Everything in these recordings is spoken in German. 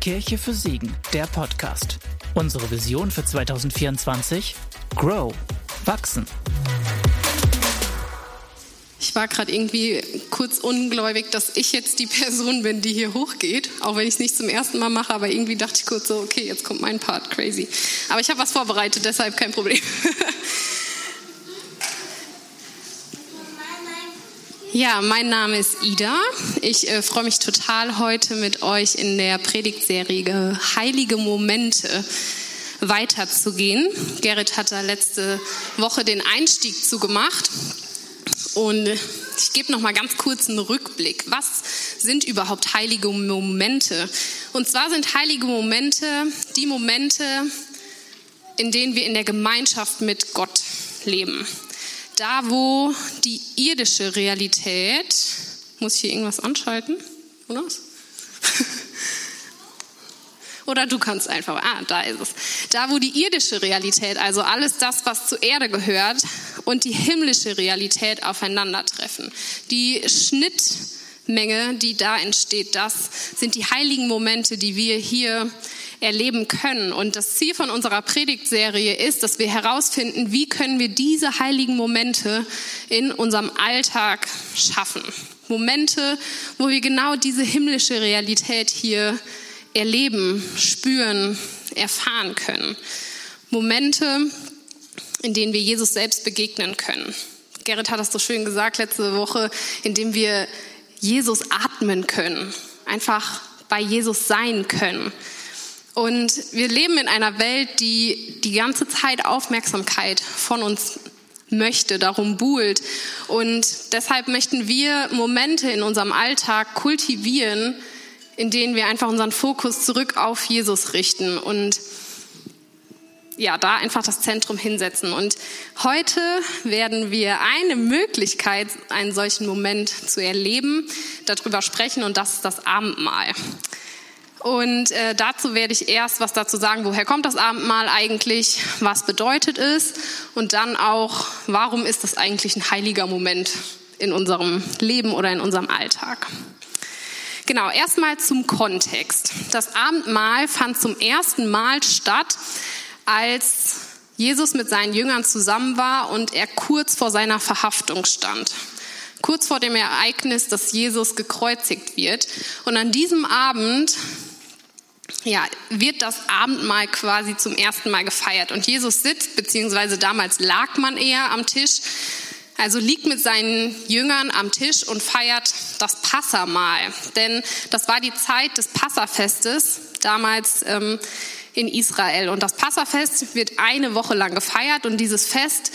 Kirche für Siegen, der Podcast. Unsere Vision für 2024? Grow. Wachsen. Ich war gerade irgendwie kurz ungläubig, dass ich jetzt die Person bin, die hier hochgeht. Auch wenn ich es nicht zum ersten Mal mache, aber irgendwie dachte ich kurz so, okay, jetzt kommt mein Part, crazy. Aber ich habe was vorbereitet, deshalb kein Problem. Ja, mein Name ist Ida. Ich freue mich total, heute mit euch in der Predigtserie Heilige Momente weiterzugehen. Gerrit hat da letzte Woche den Einstieg zugemacht. Und ich gebe noch mal ganz kurz einen Rückblick. Was sind überhaupt heilige Momente? Und zwar sind heilige Momente die Momente, in denen wir in der Gemeinschaft mit Gott leben. Da, wo die irdische Realität, muss ich hier irgendwas anschalten? Oder was? Oder du kannst einfach, da ist es. Da, wo die irdische Realität, also alles das, was zur Erde gehört, und die himmlische Realität aufeinandertreffen. Die Schnittmenge, die da entsteht, das sind die heiligen Momente, die wir hier erleben können. Und das Ziel von unserer Predigtserie ist, dass wir herausfinden, wie können wir diese heiligen Momente in unserem Alltag schaffen. Momente, wo wir genau diese himmlische Realität hier erleben, spüren, erfahren können. Momente, in denen wir Jesus selbst begegnen können. Gerrit hat das so schön gesagt letzte Woche, in denen wir Jesus atmen können, einfach bei Jesus sein können. Und wir leben in einer Welt, die die ganze Zeit Aufmerksamkeit von uns möchte, darum buhlt. Und deshalb möchten wir Momente in unserem Alltag kultivieren, in denen wir einfach unseren Fokus zurück auf Jesus richten und ja, da einfach das Zentrum hinsetzen. Und heute werden wir eine Möglichkeit, einen solchen Moment zu erleben, darüber sprechen, und das ist das Abendmahl. Und dazu werde ich erst was dazu sagen, woher kommt das Abendmahl eigentlich, was bedeutet es, und dann auch, warum ist das eigentlich ein heiliger Moment in unserem Leben oder in unserem Alltag. Genau, erstmal zum Kontext. Das Abendmahl fand zum ersten Mal statt, als Jesus mit seinen Jüngern zusammen war und er kurz vor seiner Verhaftung stand. Kurz vor dem Ereignis, dass Jesus gekreuzigt wird. Und an diesem Abend wird das Abendmahl quasi zum ersten Mal gefeiert. Und Jesus sitzt, beziehungsweise damals lag man eher am Tisch, also liegt mit seinen Jüngern am Tisch und feiert das Passahmahl. Denn das war die Zeit des Passafestes, damals in Israel. Und das Passafest wird eine Woche lang gefeiert. Und dieses Fest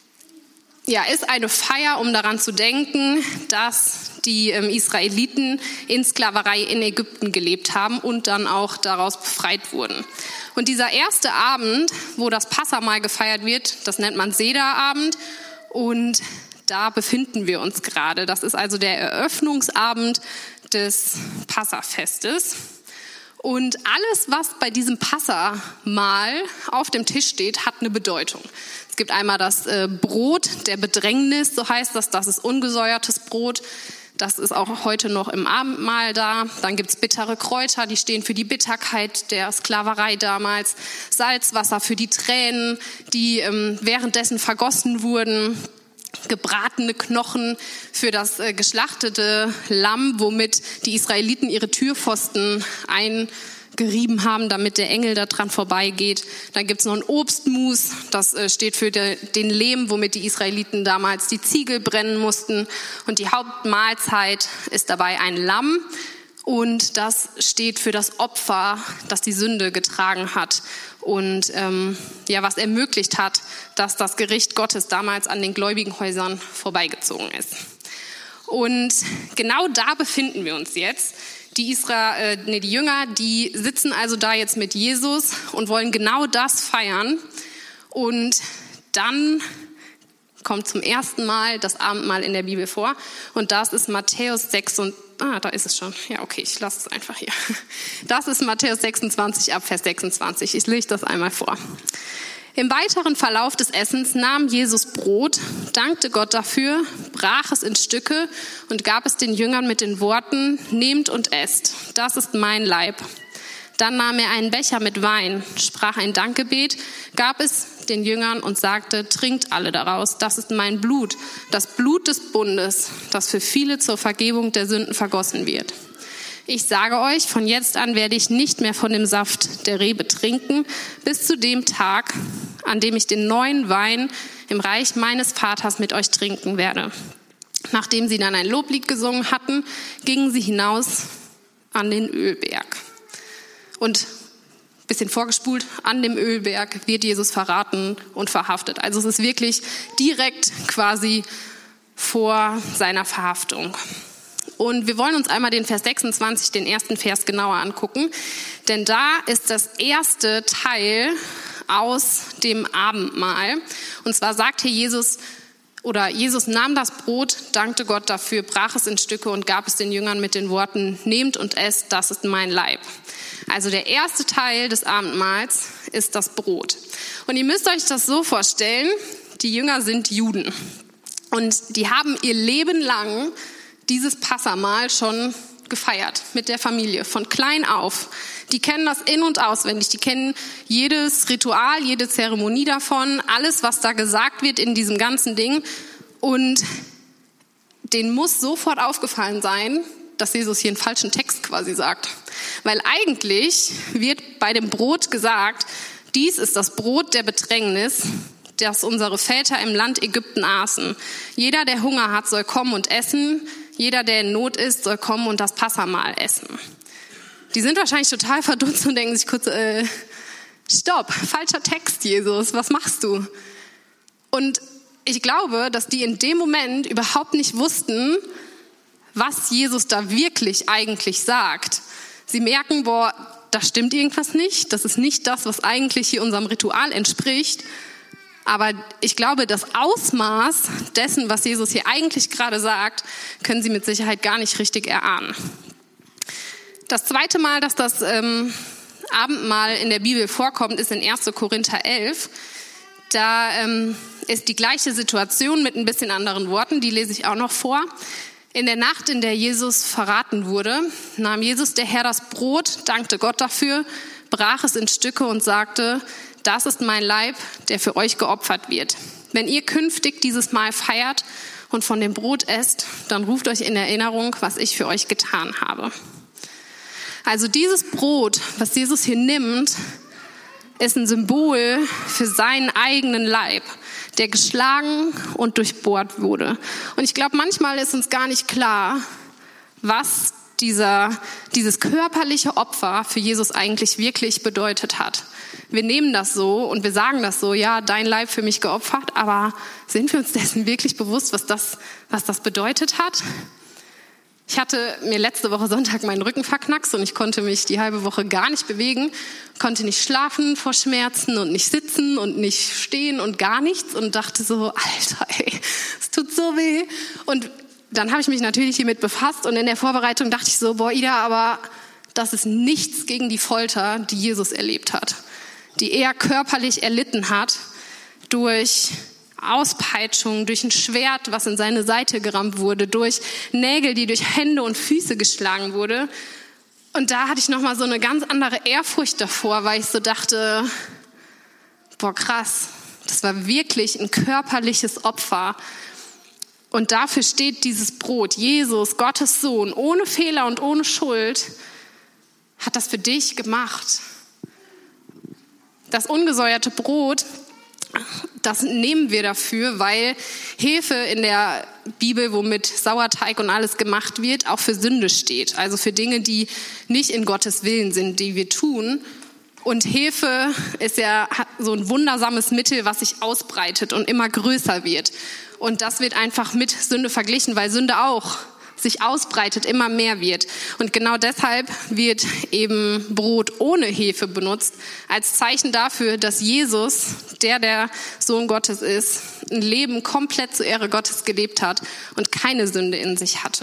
ist eine Feier, um daran zu denken, dass die Israeliten in Sklaverei in Ägypten gelebt haben und dann auch daraus befreit wurden. Und dieser erste Abend, wo das Passahmahl gefeiert wird, das nennt man Sederabend. Und da befinden wir uns gerade. Das ist also der Eröffnungsabend des Passafestes. Und alles, was bei diesem Passahmahl auf dem Tisch steht, hat eine Bedeutung. Es gibt einmal das Brot der Bedrängnis, so heißt das. Das ist ungesäuertes Brot. Das ist auch heute noch im Abendmahl da. Dann gibt es bittere Kräuter, die stehen für die Bitterkeit der Sklaverei damals. Salzwasser für die Tränen, die währenddessen vergossen wurden. Gebratene Knochen für das geschlachtete Lamm, womit die Israeliten ihre Türpfosten eingerieben haben, damit der Engel da dran vorbeigeht. Dann gibt es noch ein Obstmus, das steht für den Lehm, womit die Israeliten damals die Ziegel brennen mussten. Und die Hauptmahlzeit ist dabei ein Lamm. Und das steht für das Opfer, das die Sünde getragen hat und was ermöglicht hat, dass das Gericht Gottes damals an den gläubigen Häusern vorbeigezogen ist. Und genau da befinden wir uns jetzt. Die Jünger, die sitzen also da jetzt mit Jesus und wollen genau das feiern. Und dann kommt zum ersten Mal das Abendmahl in der Bibel vor. Und das ist Matthäus 6 und da ist es schon. Ja, okay, ich lasse es einfach hier. Das ist Matthäus 26 ab Vers 26. Ich lese das einmal vor. Im weiteren Verlauf des Essens nahm Jesus Brot, dankte Gott dafür, brach es in Stücke und gab es den Jüngern mit den Worten: Nehmt und esst, das ist mein Leib. Dann nahm er einen Becher mit Wein, sprach ein Dankgebet, gab es den Jüngern und sagte, trinkt alle daraus, das ist mein Blut, das Blut des Bundes, das für viele zur Vergebung der Sünden vergossen wird. Ich sage euch, von jetzt an werde ich nicht mehr von dem Saft der Rebe trinken, bis zu dem Tag, an dem ich den neuen Wein im Reich meines Vaters mit euch trinken werde. Nachdem sie dann ein Loblied gesungen hatten, gingen sie hinaus an den Ölberg. Und ein bisschen vorgespult, an dem Ölberg wird Jesus verraten und verhaftet. Also es ist wirklich direkt quasi vor seiner Verhaftung. Und wir wollen uns einmal den Vers 26, den ersten Vers genauer angucken. Denn da ist das erste Teil aus dem Abendmahl. Und zwar sagt hier Jesus nahm das Brot, dankte Gott dafür, brach es in Stücke und gab es den Jüngern mit den Worten, nehmt und esst, das ist mein Leib. Also der erste Teil des Abendmahls ist das Brot. Und ihr müsst euch das so vorstellen, die Jünger sind Juden. Und die haben ihr Leben lang dieses Passamahl schon gefeiert mit der Familie, von klein auf. Die kennen das in- und auswendig, die kennen jedes Ritual, jede Zeremonie davon, alles, was da gesagt wird in diesem ganzen Ding. Und denen muss sofort aufgefallen sein, dass Jesus hier einen falschen Text quasi sagt. Weil eigentlich wird bei dem Brot gesagt, dies ist das Brot der Bedrängnis, das unsere Väter im Land Ägypten aßen. Jeder, der Hunger hat, soll kommen und essen. Jeder, der in Not ist, soll kommen und das Passamahl essen. Die sind wahrscheinlich total verdutzt und denken sich kurz, stopp, falscher Text, Jesus, was machst du? Und ich glaube, dass die in dem Moment überhaupt nicht wussten, was Jesus da wirklich eigentlich sagt. Sie merken, da stimmt irgendwas nicht, das ist nicht das, was eigentlich hier unserem Ritual entspricht. Aber ich glaube, das Ausmaß dessen, was Jesus hier eigentlich gerade sagt, können sie mit Sicherheit gar nicht richtig erahnen. Das zweite Mal, dass das Abendmahl in der Bibel vorkommt, ist in 1. Korinther 11. Da ist die gleiche Situation mit ein bisschen anderen Worten, die lese ich auch noch vor. In der Nacht, in der Jesus verraten wurde, nahm Jesus der Herr das Brot, dankte Gott dafür, brach es in Stücke und sagte, das ist mein Leib, der für euch geopfert wird. Wenn ihr künftig dieses Mahl feiert und von dem Brot esst, dann ruft euch in Erinnerung, was ich für euch getan habe. Also dieses Brot, was Jesus hier nimmt, ist ein Symbol für seinen eigenen Leib, der geschlagen und durchbohrt wurde. Und ich glaube, manchmal ist uns gar nicht klar, was dieses körperliche Opfer für Jesus eigentlich wirklich bedeutet hat. Wir nehmen das so und wir sagen das so, ja, dein Leib für mich geopfert, aber sind wir uns dessen wirklich bewusst, was das bedeutet hat? Ich hatte mir letzte Woche Sonntag meinen Rücken verknackst und ich konnte mich die halbe Woche gar nicht bewegen, konnte nicht schlafen vor Schmerzen und nicht sitzen und nicht stehen und gar nichts und dachte so, Alter, ey, es tut so weh. Und dann habe ich mich natürlich hiermit befasst und in der Vorbereitung dachte ich so, Ida, aber das ist nichts gegen die Folter, die Jesus erlebt hat, die er körperlich erlitten hat durch Auspeitschung, durch ein Schwert, was in seine Seite gerammt wurde, durch Nägel, die durch Hände und Füße geschlagen wurde. Und da hatte ich nochmal so eine ganz andere Ehrfurcht davor, weil ich so dachte, krass, das war wirklich ein körperliches Opfer. Und dafür steht dieses Brot. Jesus, Gottes Sohn, ohne Fehler und ohne Schuld, hat das für dich gemacht. Das ungesäuerte Brot, das nehmen wir dafür, weil Hefe in der Bibel, womit Sauerteig und alles gemacht wird, auch für Sünde steht. Also für Dinge, die nicht in Gottes Willen sind, die wir tun. Und Hefe ist ja so ein wundersames Mittel, was sich ausbreitet und immer größer wird. Und das wird einfach mit Sünde verglichen, weil Sünde auch sich ausbreitet, immer mehr wird. Und genau deshalb wird eben Brot ohne Hefe benutzt, als Zeichen dafür, dass Jesus, der Sohn Gottes ist, ein Leben komplett zur Ehre Gottes gelebt hat und keine Sünde in sich hatte.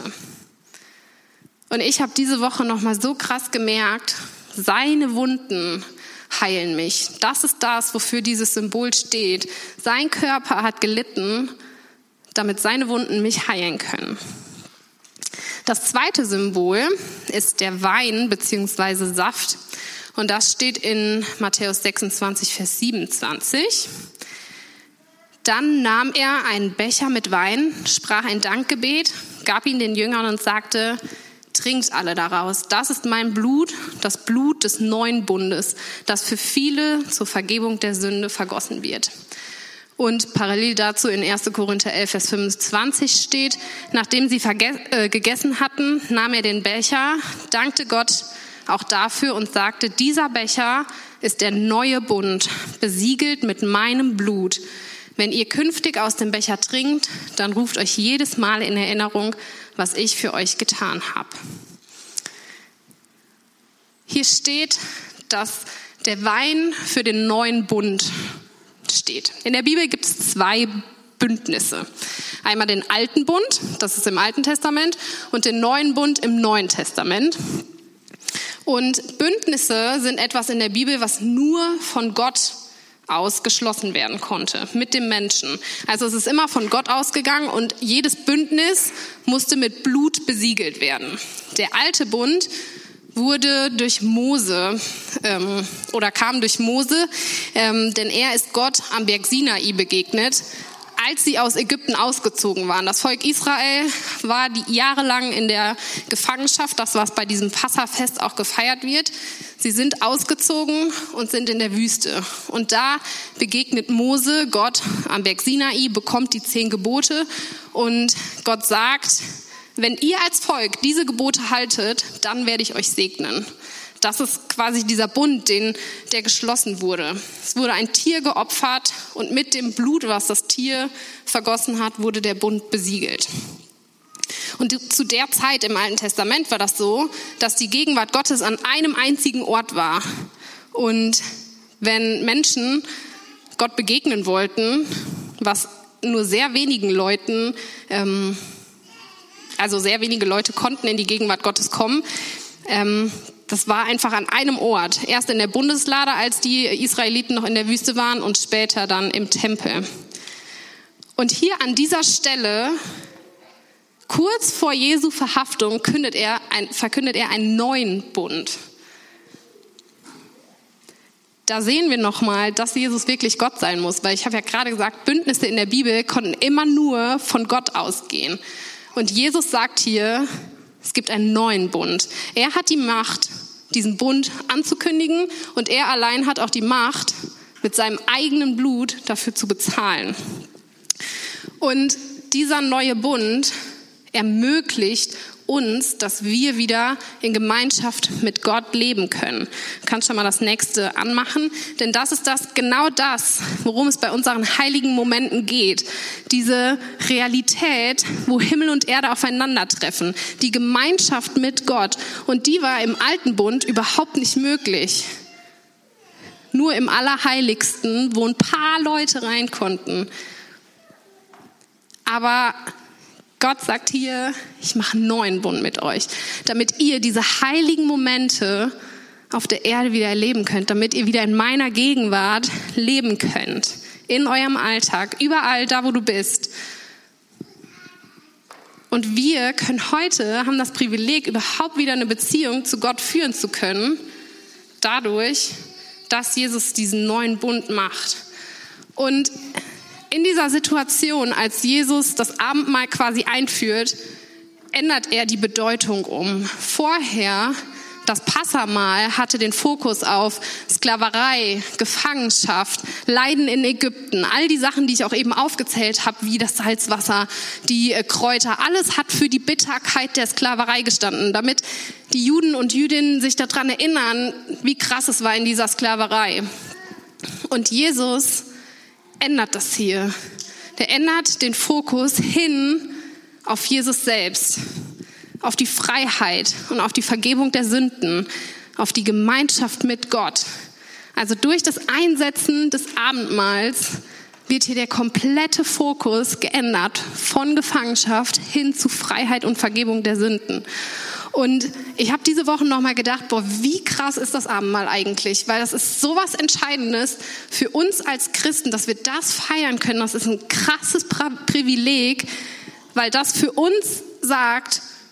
Und ich habe diese Woche nochmal so krass gemerkt, seine Wunden heilen mich. Das ist das, wofür dieses Symbol steht. Sein Körper hat gelitten, damit seine Wunden mich heilen können. Das zweite Symbol ist der Wein bzw. Saft. Und das steht in Matthäus 26, Vers 27. Dann nahm er einen Becher mit Wein, sprach ein Dankgebet, gab ihn den Jüngern und sagte: Trinkt alle daraus. Das ist mein Blut, das Blut des neuen Bundes, das für viele zur Vergebung der Sünde vergossen wird. Und parallel dazu in 1. Korinther 11, Vers 25 steht: Nachdem sie gegessen hatten, nahm er den Becher, dankte Gott auch dafür und sagte: Dieser Becher ist der neue Bund, besiegelt mit meinem Blut. Wenn ihr künftig aus dem Becher trinkt, dann ruft euch jedes Mal in Erinnerung, was ich für euch getan habe. Hier steht, dass der Wein für den neuen Bund steht. In der Bibel gibt es 2 Bündnisse. Einmal den alten Bund, das ist im Alten Testament, und den neuen Bund im Neuen Testament. Und Bündnisse sind etwas in der Bibel, was nur von Gott ausgeschlossen werden konnte, mit dem Menschen. Also es ist immer von Gott ausgegangen und jedes Bündnis musste mit Blut besiegelt werden. Der alte Bund wurde durch Mose kam durch Mose, denn er ist Gott am Berg Sinai begegnet, als sie aus Ägypten ausgezogen waren. Das Volk Israel war jahrelang in der Gefangenschaft, das was bei diesem Passafest auch gefeiert wird. Sie sind ausgezogen und sind in der Wüste. Und da begegnet Mose Gott am Berg Sinai, bekommt die 10 Gebote und Gott sagt: Wenn ihr als Volk diese Gebote haltet, dann werde ich euch segnen. Das ist quasi dieser Bund, der geschlossen wurde. Es wurde ein Tier geopfert und mit dem Blut, was das Tier vergossen hat, wurde der Bund besiegelt. Und zu der Zeit im Alten Testament war das so, dass die Gegenwart Gottes an einem einzigen Ort war. Und wenn Menschen Gott begegnen wollten, was nur sehr wenigen Leuten, sehr wenige Leute konnten in die Gegenwart Gottes kommen, das war einfach an einem Ort. Erst in der Bundeslade, als die Israeliten noch in der Wüste waren, und später dann im Tempel. Und hier an dieser Stelle, kurz vor Jesu Verhaftung, verkündet er einen neuen Bund. Da sehen wir nochmal, dass Jesus wirklich Gott sein muss, weil ich habe ja gerade gesagt, Bündnisse in der Bibel konnten immer nur von Gott ausgehen. Und Jesus sagt hier, es gibt einen neuen Bund. Er hat die Macht, diesen Bund anzukündigen, und er allein hat auch die Macht, mit seinem eigenen Blut dafür zu bezahlen. Und dieser neue Bund ermöglicht uns, dass wir wieder in Gemeinschaft mit Gott leben können. Du kannst schon mal das nächste anmachen, denn das ist genau das, worum es bei unseren heiligen Momenten geht. Diese Realität, wo Himmel und Erde aufeinandertreffen, die Gemeinschaft mit Gott. Und die war im alten Bund überhaupt nicht möglich. Nur im Allerheiligsten, wo ein paar Leute rein konnten. Aber Gott sagt hier, ich mache einen neuen Bund mit euch, damit ihr diese heiligen Momente auf der Erde wieder erleben könnt, damit ihr wieder in meiner Gegenwart leben könnt, in eurem Alltag, überall da, wo du bist. Und wir haben das Privileg, überhaupt wieder eine Beziehung zu Gott führen zu können, dadurch, dass Jesus diesen neuen Bund macht. Und in dieser Situation, als Jesus das Abendmahl quasi einführt, ändert er die Bedeutung um. Vorher, das Passamahl hatte den Fokus auf Sklaverei, Gefangenschaft, Leiden in Ägypten. All die Sachen, die ich auch eben aufgezählt habe, wie das Salzwasser, die Kräuter, alles hat für die Bitterkeit der Sklaverei gestanden, damit die Juden und Jüdinnen sich daran erinnern, wie krass es war in dieser Sklaverei. Und Jesus ändert das hier. Der ändert den Fokus hin auf Jesus selbst, auf die Freiheit und auf die Vergebung der Sünden, auf die Gemeinschaft mit Gott. Also durch das Einsetzen des Abendmahls wird hier der komplette Fokus geändert von Gefangenschaft hin zu Freiheit und Vergebung der Sünden. Und ich habe diese Woche nochmal gedacht, wie krass ist das Abendmahl eigentlich? Weil das ist sowas Entscheidendes für uns als Christen, dass wir das feiern können. Das ist ein krasses Privileg, weil das für uns sagt,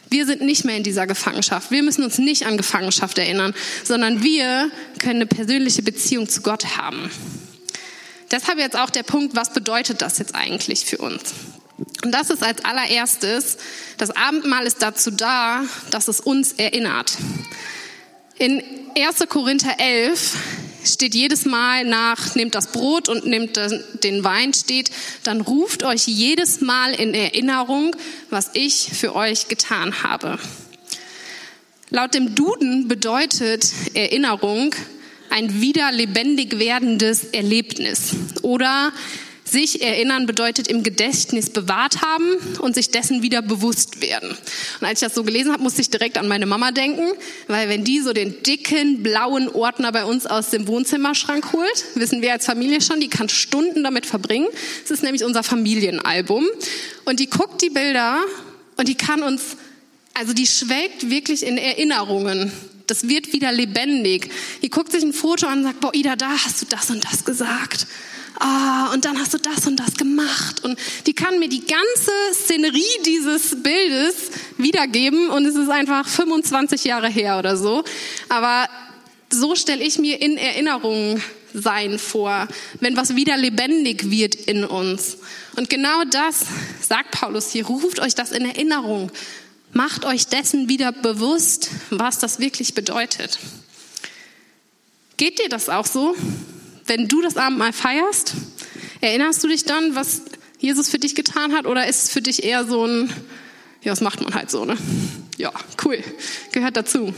Wir sind nicht mehr in dieser Gefangenschaft. Wir müssen uns nicht an Gefangenschaft erinnern, sondern wir können eine persönliche Beziehung zu Gott haben. Deshalb jetzt auch der Punkt, was bedeutet das jetzt eigentlich für uns? Und das ist als allererstes, das Abendmahl ist dazu da, dass es uns erinnert. In 1. Korinther 11 steht jedes Mal nach, nehmt das Brot und nehmt den Wein, steht, dann ruft euch jedes Mal in Erinnerung, was ich für euch getan habe. Laut dem Duden bedeutet Erinnerung ein wieder lebendig werdendes Erlebnis. Oder sich erinnern bedeutet im Gedächtnis bewahrt haben und sich dessen wieder bewusst werden. Und als ich das so gelesen habe, musste ich direkt an meine Mama denken, weil wenn die so den dicken, blauen Ordner bei uns aus dem Wohnzimmerschrank holt, wissen wir als Familie schon, die kann Stunden damit verbringen. Das ist nämlich unser Familienalbum. Und die guckt die Bilder und die kann uns, also die schwelgt wirklich in Erinnerungen. Das wird wieder lebendig. Die guckt sich ein Foto an und sagt, boah, Ida, da hast du das und das gesagt. Und dann hast du das und das gemacht. Und die kann mir die ganze Szenerie dieses Bildes wiedergeben und es ist einfach 25 Jahre her oder so. Aber so stelle ich mir in Erinnerung sein vor, wenn was wieder lebendig wird in uns. Und genau das sagt Paulus hier, ruft euch das in Erinnerung. Macht euch dessen wieder bewusst, was das wirklich bedeutet. Geht dir das auch so? Wenn du das Abendmahl feierst, erinnerst du dich dann, was Jesus für dich getan hat? Oder ist es für dich eher so ein, ja, das macht man halt so, ne? Ja, cool, gehört dazu.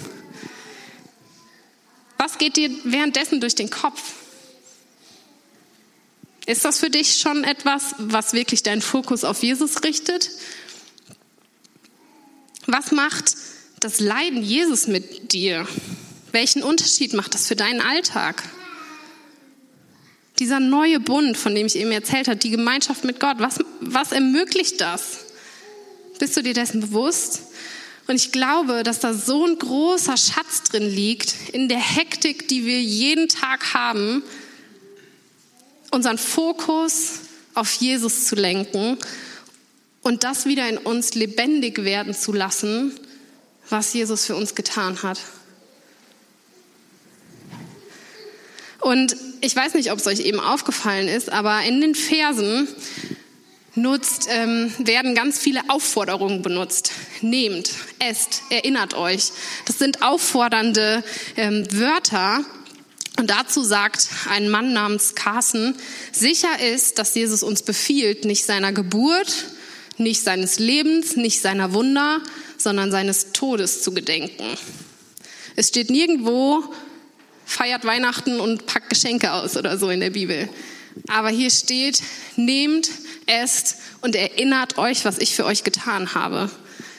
Was geht dir währenddessen durch den Kopf? Ist das für dich schon etwas, was wirklich deinen Fokus auf Jesus richtet? Was macht das Leiden Jesus mit dir? Welchen Unterschied macht das für deinen Alltag? Dieser neue Bund, von dem ich eben erzählt habe, die Gemeinschaft mit Gott, was ermöglicht das? Bist du dir dessen bewusst? Und ich glaube, dass da so ein großer Schatz drin liegt, in der Hektik, die wir jeden Tag haben, unseren Fokus auf Jesus zu lenken und das wieder in uns lebendig werden zu lassen, was Jesus für uns getan hat. Und ich weiß nicht, ob es euch eben aufgefallen ist, aber in den Versen werden ganz viele Aufforderungen benutzt. Nehmt, esst, erinnert euch. Das sind auffordernde Wörter. Und dazu sagt ein Mann namens Carson, sicher ist, dass Jesus uns befiehlt, nicht seiner Geburt, nicht seines Lebens, nicht seiner Wunder, sondern seines Todes zu gedenken. Es steht nirgendwo, feiert Weihnachten und packt Geschenke aus oder so in der Bibel. Aber hier steht, nehmt, esst und erinnert euch, was ich für euch getan habe.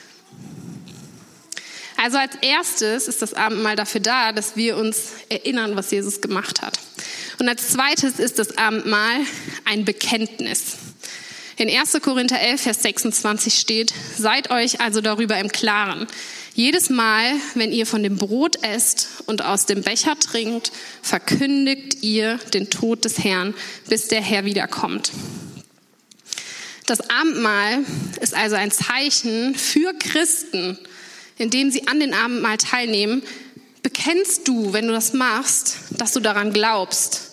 Also als erstes ist das Abendmahl dafür da, dass wir uns erinnern, was Jesus gemacht hat. Und als zweites ist das Abendmahl ein Bekenntnis. In 1. Korinther 11, Vers 26 steht, seid euch also darüber im Klaren. Jedes Mal, wenn ihr von dem Brot esst und aus dem Becher trinkt, verkündigt ihr den Tod des Herrn, bis der Herr wiederkommt. Das Abendmahl ist also ein Zeichen für Christen, indem sie an den Abendmahl teilnehmen. Bekennst du, wenn du das machst, dass du daran glaubst?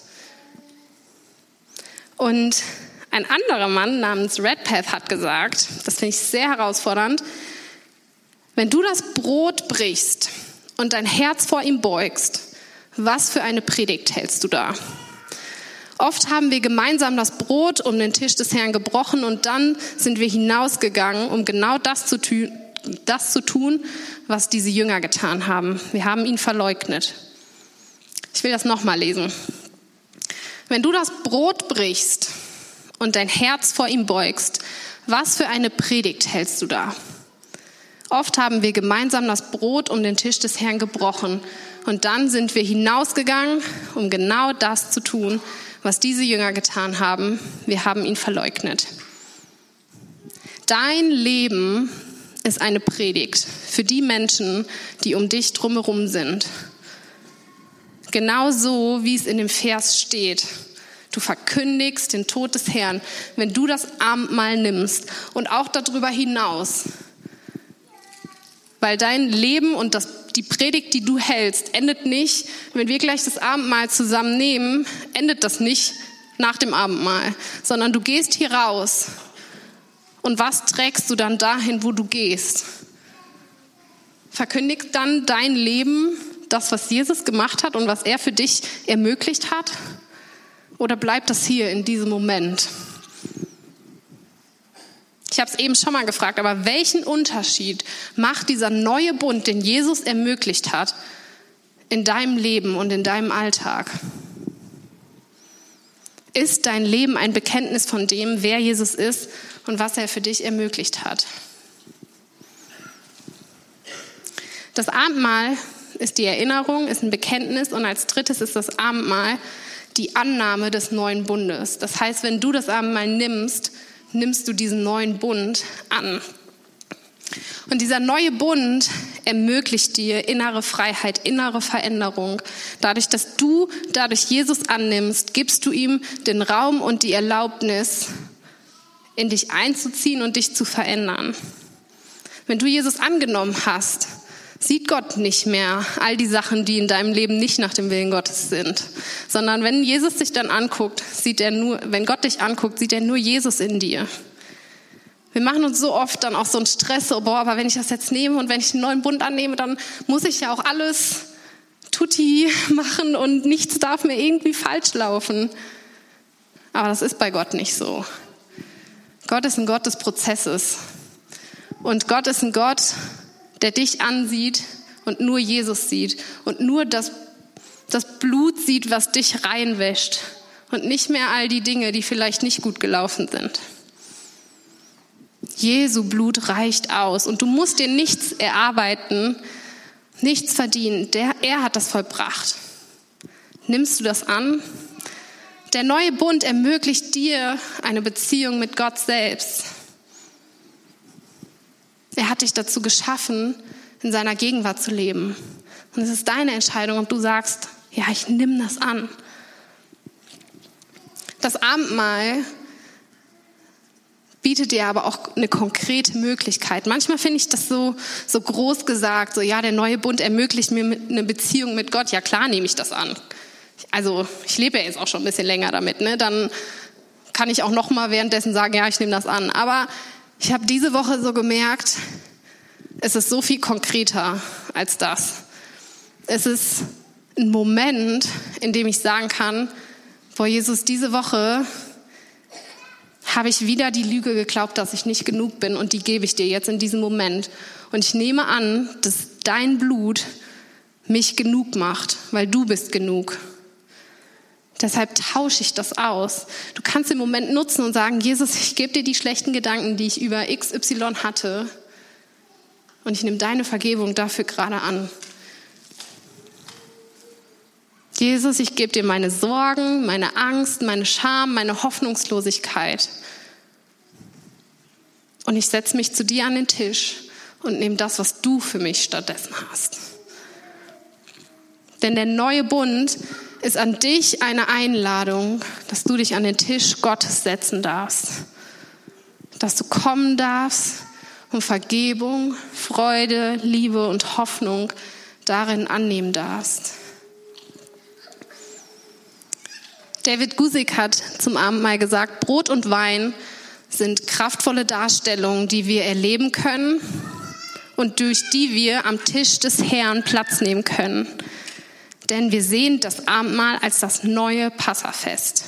Und ein anderer Mann namens Redpath hat gesagt, das finde ich sehr herausfordernd, wenn du das Brot brichst und dein Herz vor ihm beugst, was für eine Predigt hältst du da? Oft haben wir gemeinsam das Brot um den Tisch des Herrn gebrochen und dann sind wir hinausgegangen, um genau das zu tun, was diese Jünger getan haben. Wir haben ihn verleugnet. Ich will das nochmal lesen. Wenn du das Brot brichst und dein Herz vor ihm beugst, was für eine Predigt hältst du da? Oft haben wir gemeinsam das Brot um den Tisch des Herrn gebrochen und dann sind wir hinausgegangen, um genau das zu tun, was diese Jünger getan haben. Wir haben ihn verleugnet. Dein Leben ist eine Predigt für die Menschen, die um dich drumherum sind. Genauso wie es in dem Vers steht. Du verkündigst den Tod des Herrn, wenn du das Abendmahl nimmst und auch darüber hinaus. Weil dein Leben und die Predigt, die du hältst, endet nicht, wenn wir gleich das Abendmahl zusammen nehmen, endet das nicht nach dem Abendmahl, sondern du gehst hier raus. Und was trägst du dann dahin, wo du gehst? Verkündigt dann dein Leben das, was Jesus gemacht hat und was er für dich ermöglicht hat? Oder bleibt das hier in diesem Moment? Ich habe es eben schon mal gefragt, aber welchen Unterschied macht dieser neue Bund, den Jesus ermöglicht hat, in deinem Leben und in deinem Alltag? Ist dein Leben ein Bekenntnis von dem, wer Jesus ist und was er für dich ermöglicht hat? Das Abendmahl ist die Erinnerung, ist ein Bekenntnis und als drittes ist das Abendmahl die Annahme des neuen Bundes. Das heißt, wenn du das Abendmahl nimmst, nimmst du diesen neuen Bund an. Und dieser neue Bund ermöglicht dir innere Freiheit, innere Veränderung. Dadurch, dass du Jesus annimmst, gibst du ihm den Raum und die Erlaubnis, in dich einzuziehen und dich zu verändern. Wenn du Jesus angenommen hast, sieht Gott nicht mehr all die Sachen, die in deinem Leben nicht nach dem Willen Gottes sind, sondern wenn Jesus dich dann anguckt, wenn Gott dich anguckt, sieht er nur Jesus in dir. Wir machen uns so oft dann auch so einen Stress, aber wenn ich das jetzt nehme und wenn ich einen neuen Bund annehme, dann muss ich ja auch alles tutti machen und nichts darf mir irgendwie falsch laufen. Aber das ist bei Gott nicht so. Gott ist ein Gott des Prozesses. Und Gott ist ein Gott, der dich ansieht und nur Jesus sieht und nur das Blut sieht, was dich reinwäscht und nicht mehr all die Dinge, die vielleicht nicht gut gelaufen sind. Jesu Blut reicht aus und du musst dir nichts erarbeiten, nichts verdienen. Er hat das vollbracht. Nimmst du das an? Der neue Bund ermöglicht dir eine Beziehung mit Gott selbst. Er hat dich dazu geschaffen, in seiner Gegenwart zu leben. Und es ist deine Entscheidung, ob du sagst, ja, ich nehme das an. Das Abendmahl bietet dir aber auch eine konkrete Möglichkeit. Manchmal finde ich das so groß gesagt, so ja, der neue Bund ermöglicht mir eine Beziehung mit Gott. Ja, klar nehme ich das an. Also ich lebe ja jetzt auch schon ein bisschen länger damit. Ne? Dann kann ich auch noch mal währenddessen sagen, ja, ich nehme das an. Aber ich habe diese Woche so gemerkt, es ist so viel konkreter als das. Es ist ein Moment, in dem ich sagen kann, boah, Jesus, diese Woche habe ich wieder die Lüge geglaubt, dass ich nicht genug bin und die gebe ich dir jetzt in diesem Moment. Und ich nehme an, dass dein Blut mich genug macht, weil du bist genug. Deshalb tausche ich das aus. Du kannst den Moment nutzen und sagen, Jesus, ich gebe dir die schlechten Gedanken, die ich über XY hatte und ich nehme deine Vergebung dafür gerade an. Jesus, ich gebe dir meine Sorgen, meine Angst, meine Scham, meine Hoffnungslosigkeit. Und ich setze mich zu dir an den Tisch und nehme das, was du für mich stattdessen hast. Denn der neue Bund ist an dich eine Einladung, dass du dich an den Tisch Gottes setzen darfst. Dass du kommen darfst und Vergebung, Freude, Liebe und Hoffnung darin annehmen darfst. David Guzik hat zum Abendmahl gesagt, Brot und Wein sind kraftvolle Darstellungen, die wir erleben können und durch die wir am Tisch des Herrn Platz nehmen können. Denn wir sehen das Abendmahl als das neue Passafest.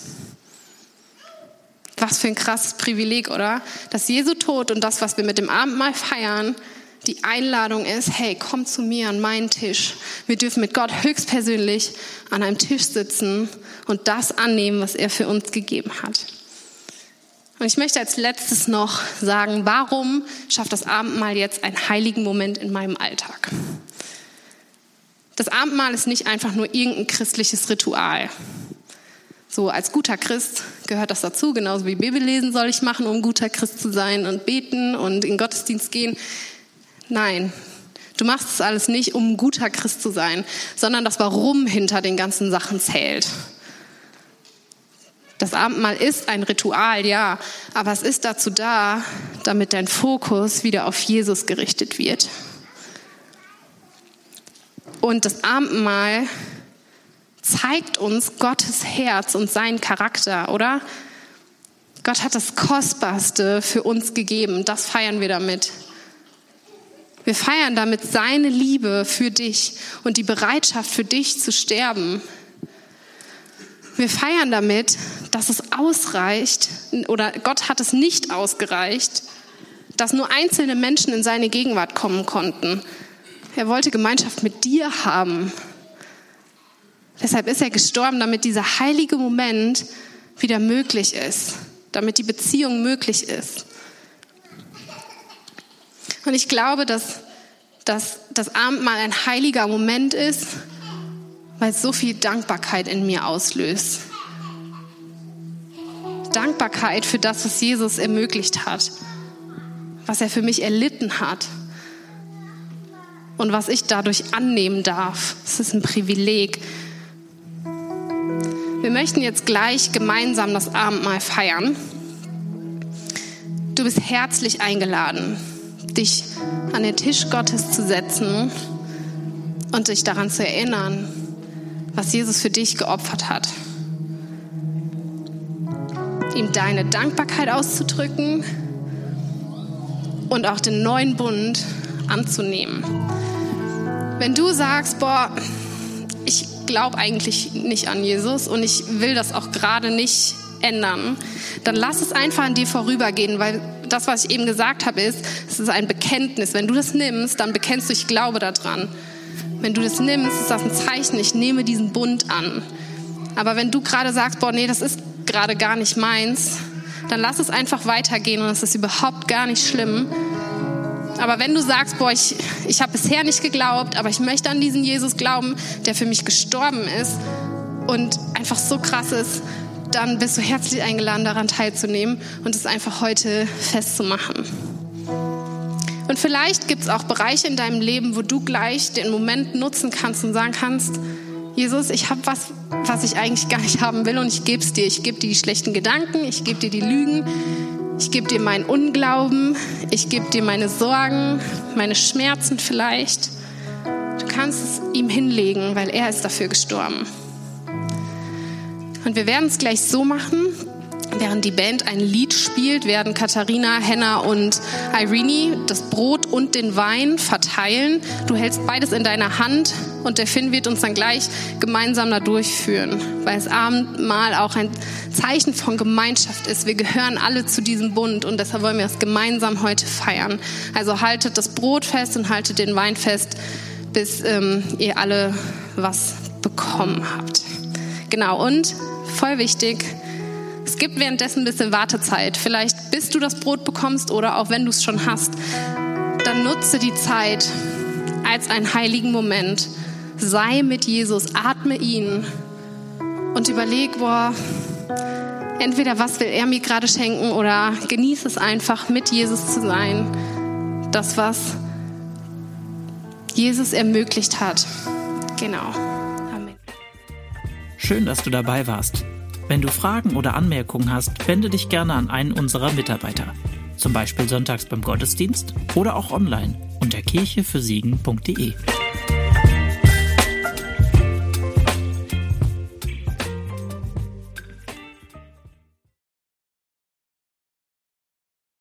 Was für ein krasses Privileg, oder? Dass Jesu Tod und das, was wir mit dem Abendmahl feiern, die Einladung ist, hey, komm zu mir an meinen Tisch. Wir dürfen mit Gott höchstpersönlich an einem Tisch sitzen und das annehmen, was er für uns gegeben hat. Und ich möchte als letztes noch sagen, warum schafft das Abendmahl jetzt einen heiligen Moment in meinem Alltag? Das Abendmahl ist nicht einfach nur irgendein christliches Ritual. So als guter Christ gehört das dazu, genauso wie Bibellesen soll ich machen, um ein guter Christ zu sein und beten und in den Gottesdienst gehen. Nein, du machst es alles nicht, um ein guter Christ zu sein, sondern das Warum hinter den ganzen Sachen zählt. Das Abendmahl ist ein Ritual, ja, aber es ist dazu da, damit dein Fokus wieder auf Jesus gerichtet wird. Und das Abendmahl zeigt uns Gottes Herz und seinen Charakter, oder? Gott hat das Kostbarste für uns gegeben. Das feiern wir damit. Wir feiern damit seine Liebe für dich und die Bereitschaft für dich zu sterben. Wir feiern damit, dass es ausreicht, oder Gott hat es nicht ausgereicht, dass nur einzelne Menschen in seine Gegenwart kommen konnten. Er wollte Gemeinschaft mit dir haben. Deshalb ist er gestorben, damit dieser heilige Moment wieder möglich ist, damit die Beziehung möglich ist. Und ich glaube, dass das Abendmahl ein heiliger Moment ist, weil es so viel Dankbarkeit in mir auslöst. Dankbarkeit für das, was Jesus ermöglicht hat, was er für mich erlitten hat und was ich dadurch annehmen darf. Es ist ein Privileg. Wir möchten jetzt gleich gemeinsam das Abendmahl feiern. Du bist herzlich eingeladen, dich an den Tisch Gottes zu setzen und dich daran zu erinnern, was Jesus für dich geopfert hat. Ihm deine Dankbarkeit auszudrücken und auch den neuen Bund anzunehmen. Wenn du sagst, ich glaube eigentlich nicht an Jesus und ich will das auch gerade nicht ändern, dann lass es einfach an dir vorübergehen, weil das, was ich eben gesagt habe, es ist ein Bekenntnis. Wenn du das nimmst, dann bekennst du, ich glaube daran. Wenn du das nimmst, ist das ein Zeichen, ich nehme diesen Bund an. Aber wenn du gerade sagst, nee, das ist gerade gar nicht meins, dann lass es einfach weitergehen und das ist überhaupt gar nicht schlimm. Aber wenn du sagst, ich habe bisher nicht geglaubt, aber ich möchte an diesen Jesus glauben, der für mich gestorben ist und einfach so krass ist, dann bist du herzlich eingeladen, daran teilzunehmen und es einfach heute festzumachen. Und vielleicht gibt es auch Bereiche in deinem Leben, wo du gleich den Moment nutzen kannst und sagen kannst, Jesus, ich habe was ich eigentlich gar nicht haben will und ich gebe es dir. Ich gebe dir die schlechten Gedanken, ich gebe dir die Lügen, ich gebe dir meinen Unglauben, ich gebe dir meine Sorgen, meine Schmerzen vielleicht. Du kannst es ihm hinlegen, weil er ist dafür gestorben. Und wir werden es gleich so machen, während die Band ein Lied spielt, werden Katharina, Henna und Irene das Brot und den Wein verteilen. Du hältst beides in deiner Hand und der Finn wird uns dann gleich gemeinsam da durchführen, weil das Abendmahl auch ein Zeichen von Gemeinschaft ist. Wir gehören alle zu diesem Bund und deshalb wollen wir das gemeinsam heute feiern. Also haltet das Brot fest und haltet den Wein fest, bis ihr alle was bekommen habt. Genau, und voll wichtig, es gibt währenddessen ein bisschen Wartezeit. Vielleicht bis du das Brot bekommst oder auch wenn du es schon hast, dann nutze die Zeit als einen heiligen Moment. Sei mit Jesus, atme ihn und überleg, entweder was will er mir gerade schenken oder genieße es einfach, mit Jesus zu sein. Das, was Jesus ermöglicht hat. Genau. Amen. Schön, dass du dabei warst. Wenn du Fragen oder Anmerkungen hast, wende dich gerne an einen unserer Mitarbeiter. Zum Beispiel sonntags beim Gottesdienst oder auch online unter kirchefürsiegen.de.